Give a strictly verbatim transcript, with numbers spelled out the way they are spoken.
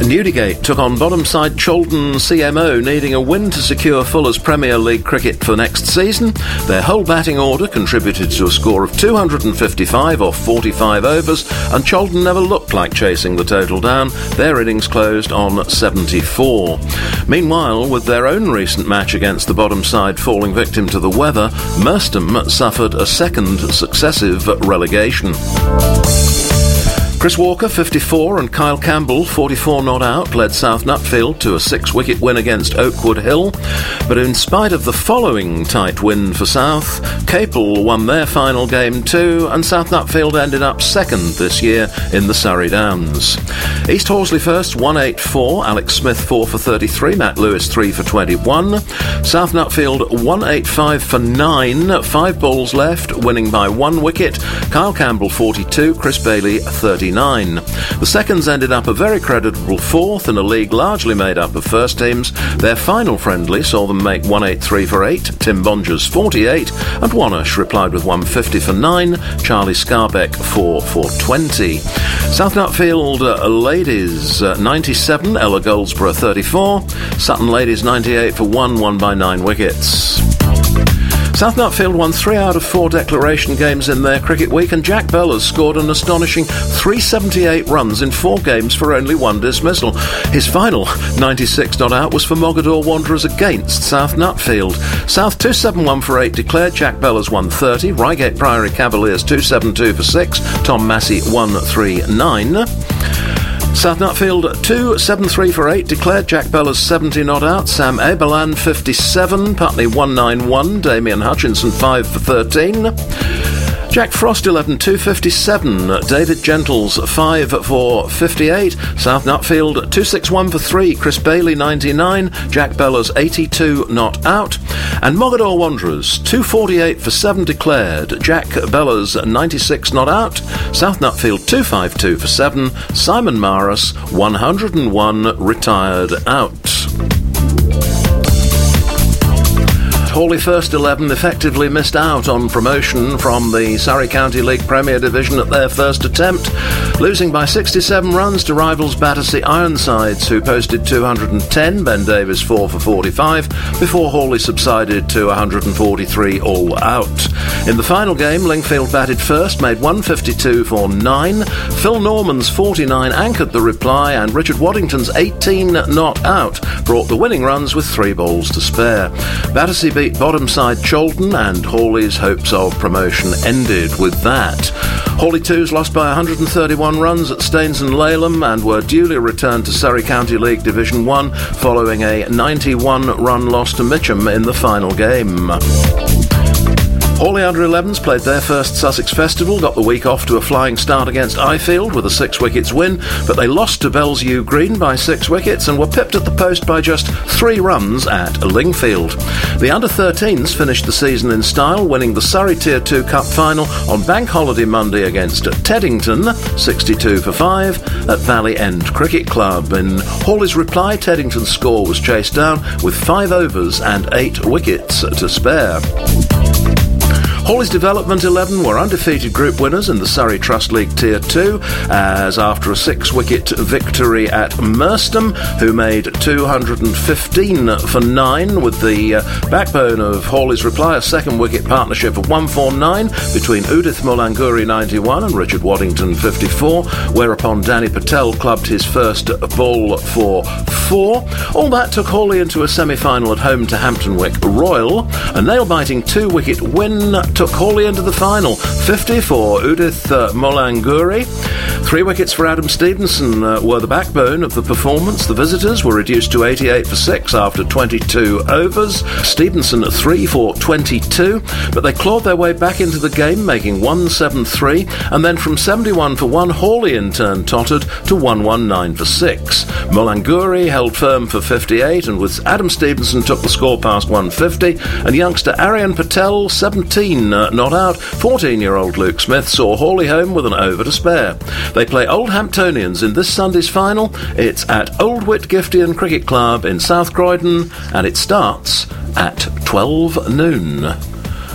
Newdigate took on bottom side Chaldon C M O, needing a win to secure Fuller's Premier League cricket for next season. Their whole batting order contributed to a score of two hundred fifty-five off forty-five overs, and Chaldon never looked like chasing the total down. Their innings closed on seventy-four. Meanwhile, with their own recent match against the bottom side falling victim to the weather, Merstham suffered a second successive relegation. Chris Walker, fifty-four, and Kyle Campbell, forty-four not out, led South Nutfield to a six-wicket win against Oakwood Hill. But in spite of the following tight win for South, Capel won their final game too, and South Nutfield ended up second this year in the Surrey Downs. East Horsley first, one eighty-four, Alex Smith four for thirty-three, Matt Lewis three for twenty-one. South Nutfield one eighty-five for nine, five balls left, winning by one wicket. Kyle Campbell forty-two, Chris Bailey thirty-nine. The seconds ended up a very creditable fourth in a league largely made up of first teams. Their final friendly saw them make one eighty-three for eight, Tim Bonges forty-eight, and Wanush replied with one fifty for nine, Charlie Scarbeck four for twenty. South Nutfield uh, ladies uh, ninety-seven, Ella Goldsborough thirty-four, Sutton ladies ninety-eight for one, won by nine wickets. South Nutfield won three out of four declaration games in their cricket week, and Jack Bellers scored an astonishing three hundred seventy-eight runs in four games for only one dismissal. His final ninety-six not out was for Mogadore Wanderers against South Nutfield. South two seventy-one for eight declared, Jack Bellers one thirty, Reigate Priory Cavaliers two seventy-two for six, Tom Massey one thirty-nine. South Nutfield two seventy-three for eight declared, Jack Bellers seventy not out, Sam Aberlan fifty-seven, Putney one ninety-one, Damien Hutchinson five for thirteen. Jack Frost eleven two fifty-seven, David Gentles five for fifty-eight, South Nutfield two sixty-one for three, Chris Bailey ninety-nine, Jack Bellers eighty-two not out, and Mogadore Wanderers two forty-eight for seven declared, Jack Bellers ninety-six not out, South Nutfield two fifty-two for seven, Simon Maris one oh one retired out. Hawley First eleven effectively missed out on promotion from the Surrey County League Premier Division at their first attempt, losing by sixty-seven runs to rivals Battersea Ironsides, who posted two hundred ten, Ben Davis four for forty-five, before Hawley subsided to one hundred forty-three all out. In the final game, Lingfield batted first, made one fifty-two for nine, Phil Norman's forty-nine anchored the reply, and Richard Waddington's eighteen not out brought the winning runs with three balls to spare. Battersea beat bottom side Chaldon, and Hawley's hopes of promotion ended with that. Hawley twos lost by one hundred thirty-one runs at Staines and Laleham and were duly returned to Surrey County League Division one following a ninety-one run loss to Mitcham in the final game. Hawley under elevens played their first Sussex Festival, got the week off to a flying start against Ifield with a six wickets win, but they lost to Bellsview Green by six wickets and were pipped at the post by just three runs at Lingfield. The under thirteens finished the season in style, winning the Surrey Tier two Cup final on Bank Holiday Monday against Teddington, sixty-two for five, at Valley End Cricket Club. In Hawley's reply, Teddington's score was chased down with five overs and eight wickets to spare. Hawley's Development eleven were undefeated group winners in the Surrey Trust League Tier two, as after a six-wicket victory at Merstham, who made two hundred fifteen for nine, with the uh, backbone of Hawley's reply, a second-wicket partnership of one forty-nine between Udith Mulanguri ninety-one and Richard Waddington fifty-four, whereupon Danny Patel clubbed his first ball for four. All that took Hawley into a semi-final at home to Hamptonwick Royal. A nail-biting two-wicket win took Hawley into the final, fifty for Udith uh, Mulanguri. Three wickets for Adam Stevenson uh, were the backbone of the performance. The visitors were reduced to eighty-eight for six after twenty-two overs. Stevenson three for twenty-two, but they clawed their way back into the game, making one seventy-three, and then from seventy-one for one, Hawley in turn tottered to one nineteen for six. Mulanguri held firm for fifty-eight, and with Adam Stevenson took the score past one fifty, and youngster Aryan Patel, seventeen uh, not out, fourteen-year-old Luke Smith saw Hawley home with an over to spare. They play Old Hamptonians in this Sunday's final. It's at Old Whitgiftian Cricket Club in South Croydon, and it starts at twelve noon.